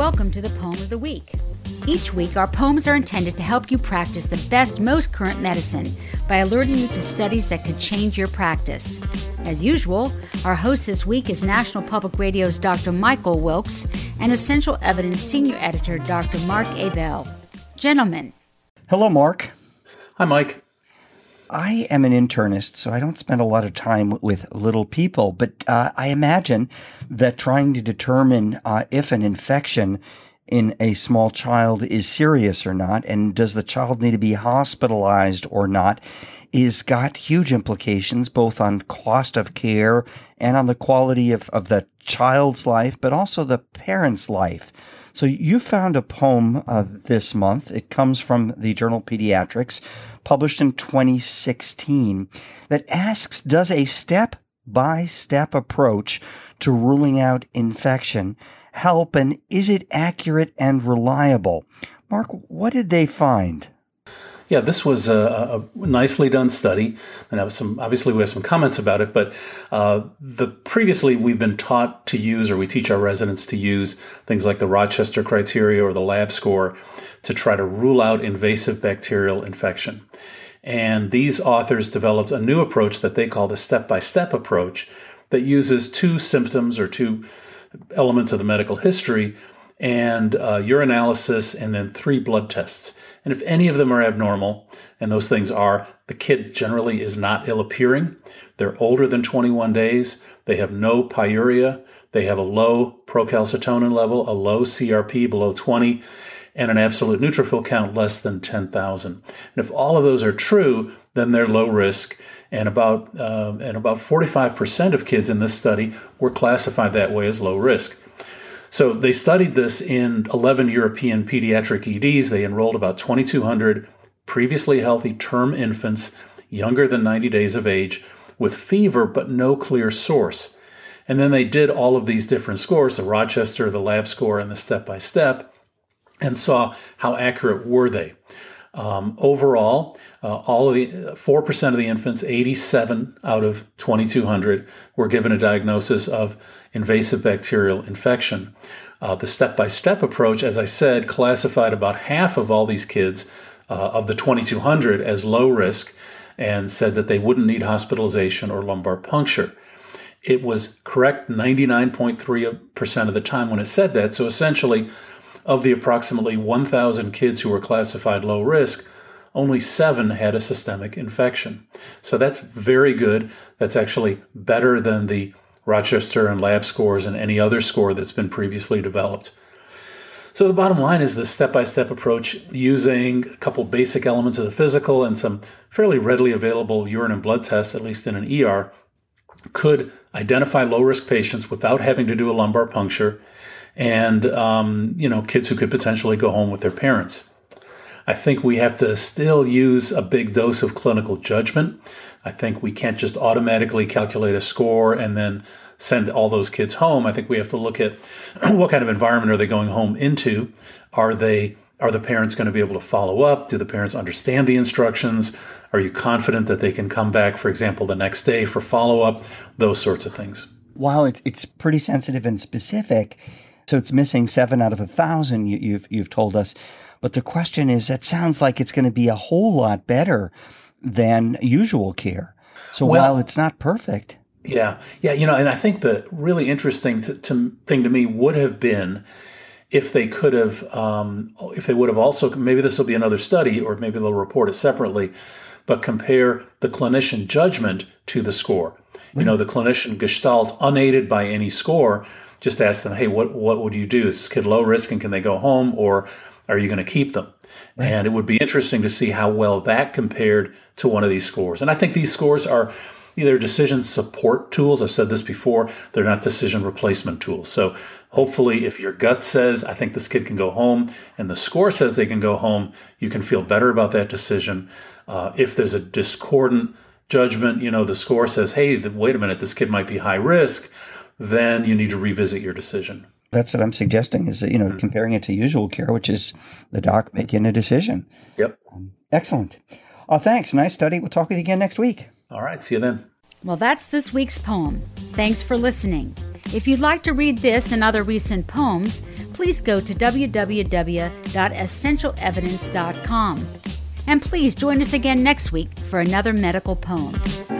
Welcome to the Poem of the Week. Each week, our poems are intended to help you practice the best, most current medicine by alerting you to studies that could change your practice. As usual, our host this week is National Public Radio's Dr. Michael Wilkes and Essential Evidence Senior Editor Dr. Mark Abell. Gentlemen. Hello, Mark. Hi, Mike. I am an internist, so I don't spend a lot of time with little people, but I imagine that trying to determine if an infection in a small child is serious or not, and does the child need to be hospitalized or not, is got huge implications both on cost of care and on the quality of the child's life, but also the parent's life. So you found a poem this month. It comes from the journal Pediatrics, published in 2016, that asks, does a step-by-step approach to ruling out infection help, and is it accurate and reliable? Mark, what did they find? Yeah, this was a nicely done study, and obviously we have some comments about it, but previously we've been taught to use, or we teach our residents to use, things like the Rochester criteria or the lab score to try to rule out invasive bacterial infection. And these authors developed a new approach that they call the step-by-step approach that uses two symptoms or two elements of the medical history and urinalysis and then 3 blood tests. And if any of them are abnormal, and those things are, the kid generally is not ill-appearing, they're older than 21 days, they have no pyuria, they have a low procalcitonin level, a low CRP below 20, and an absolute neutrophil count less than 10,000. And if all of those are true, then they're low risk. And about 45% of kids in this study were classified that way as low risk. So they studied this in 11 European pediatric EDs. They enrolled about 2,200 previously healthy term infants younger than 90 days of age with fever but no clear source. And then they did all of these different scores, the Rochester, the lab score, and the step-by-step, and saw how accurate were they. Overall, all of the 4% of the infants, 87 out of 2,200, were given a diagnosis of invasive bacterial infection. The step-by-step approach, as I said, classified about half of all these kids of the 2,200 as low risk and said that they wouldn't need hospitalization or lumbar puncture. It was correct 99.3% of the time when it said that. So essentially, of the approximately 1,000 kids who were classified low risk, only 7 had a systemic infection. So that's very good. That's actually better than the Rochester and lab scores and any other score that's been previously developed. So the bottom line is this step-by-step approach using a couple basic elements of the physical and some fairly readily available urine and blood tests, at least in an ER, could identify low-risk patients without having to do a lumbar puncture and, kids who could potentially go home with their parents. I think we have to still use a big dose of clinical judgment. I think we can't just automatically calculate a score and then send all those kids home. I think we have to look at what kind of environment are they going home into. Are the parents going to be able to follow up? Do the parents understand the instructions? Are you confident that they can come back, for example, the next day for follow-up? Those sorts of things. While it's pretty sensitive and specific, so it's missing 7 out of 1,000, you've told us. But the question is, that sounds like it's going to be a whole lot better than usual care. So while it's not perfect. Yeah. And I think the really interesting thing to me would have been if they could have, if they would have also, maybe this will be another study or maybe they'll report it separately, but compare the clinician judgment to the score. Mm-hmm. The clinician gestalt, unaided by any score, just ask them, hey, what would you do? Is this kid low risk and can they go home, or are you going to keep them? Right. And it would be interesting to see how well that compared to one of these scores. And I think these scores are either decision support tools. I've said this before. They're not decision replacement tools. So hopefully if your gut says, I think this kid can go home, and the score says they can go home, you can feel better about that decision. If there's a discordant judgment, the score says, hey, wait a minute, this kid might be high risk, then you need to revisit your decision. That's what I'm suggesting is, comparing it to usual care, which is the doc making a decision. Yep. Excellent. Thanks. Nice study. We'll talk with you again next week. All right. See you then. Well, that's this week's poem. Thanks for listening. If you'd like to read this and other recent poems, please go to www.essentialevidence.com. And please join us again next week for another medical poem.